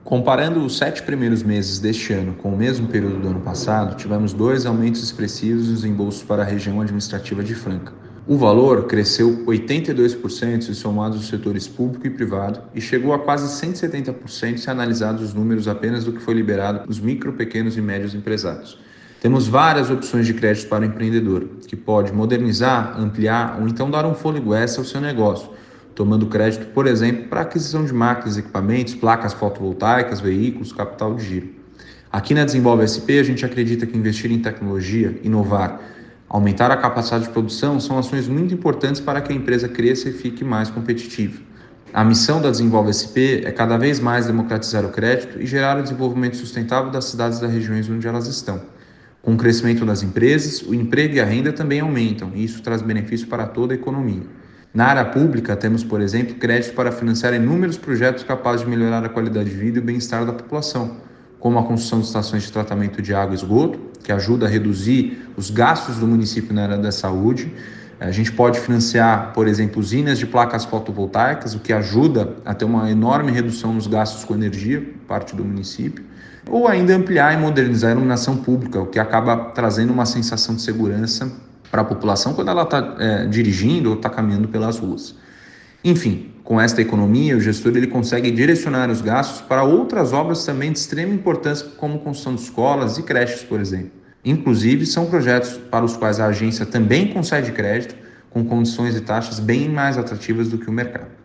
Comparando os 7 primeiros meses deste ano com o mesmo período do ano passado, tivemos 2 aumentos expressivos nos embolsos para a região administrativa de Franca. O valor cresceu 82% se somados os setores público e privado e chegou a quase 170% se analisados os números apenas do que foi liberado nos micro, pequenos e médios empresários. Temos várias opções de crédito para o empreendedor, que pode modernizar, ampliar ou então dar um fôlego extra ao seu negócio, tomando crédito, por exemplo, para aquisição de máquinas, equipamentos, placas fotovoltaicas, veículos, capital de giro. Aqui na Desenvolve SP, a gente acredita que investir em tecnologia, inovar, aumentar a capacidade de produção são ações muito importantes para que a empresa cresça e fique mais competitiva. A missão da Desenvolve SP é cada vez mais democratizar o crédito e gerar o desenvolvimento sustentável das cidades e das regiões onde elas estão. Com o crescimento das empresas, o emprego e a renda também aumentam, e isso traz benefício para toda a economia. Na área pública, temos, por exemplo, crédito para financiar inúmeros projetos capazes de melhorar a qualidade de vida e o bem-estar da população, como a construção de estações de tratamento de água e esgoto, que ajuda a reduzir os gastos do município na área da saúde. A gente pode financiar, por exemplo, usinas de placas fotovoltaicas, o que ajuda a ter uma enorme redução nos gastos com energia, parte do município, ou ainda ampliar e modernizar a iluminação pública, o que acaba trazendo uma sensação de segurança para a população quando ela está dirigindo ou está caminhando pelas ruas. Enfim, com esta economia, o gestor ele consegue direcionar os gastos para outras obras também de extrema importância, como construção de escolas e creches, por exemplo. Inclusive, são projetos para os quais a agência também concede crédito, com condições e taxas bem mais atrativas do que o mercado.